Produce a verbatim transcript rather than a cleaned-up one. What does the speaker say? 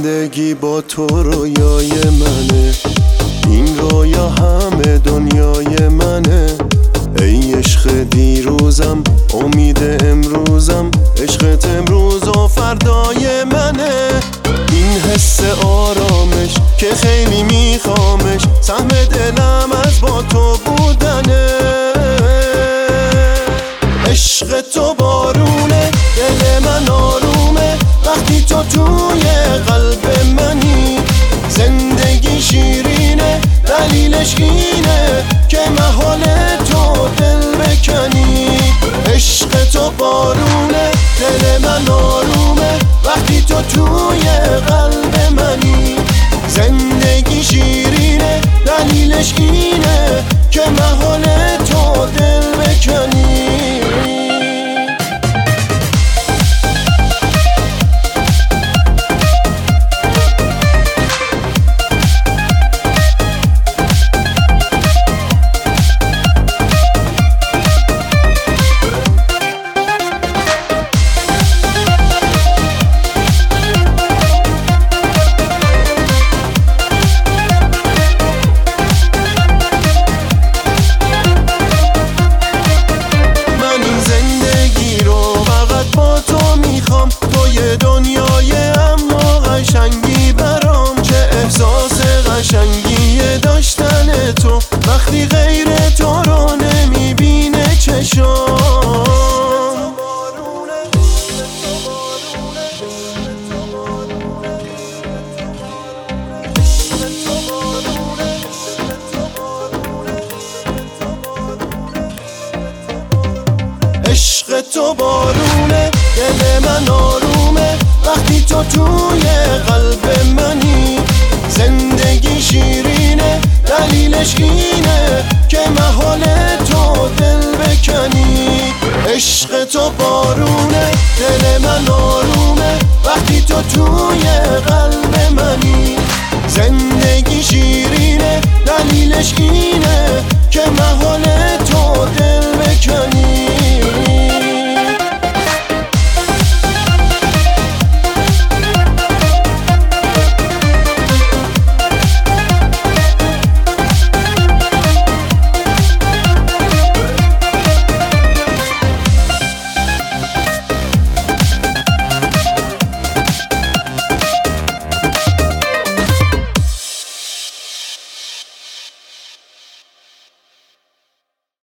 زندگی با تو رویای منه، این رویا همه دنیای منه. ای عشق دیروزم، امید امروزم، عشقت امروز و فردای منه. این حس آرامش که خیلی میخوامش، سهم دلم از با تو بودنه. عشق تو بارونه، دل من آرومه وقتی تو توی قلب منی. زندگی شیرینه، دلیلش اینه که محال تو دل بکنی. عشق تو بارونه، دل من آرومه وقتی تو توی قلب منی. زندگی شیرینه، دلیلش اینه که محال تو دل بکنی. توی دنیای اما قشنگی برام، چه احساس قشنگی داشتن تو وقتی غیر تو رو نمیبینه چشام. عشق تو بارونه، دل من آرومه وقتی تو توی قلب منی. زندگی شیرینه، دلیلش اینه که محال تو دل بکنی. عشق تو بارونه، دل من آرومه وقتی تو توی قلب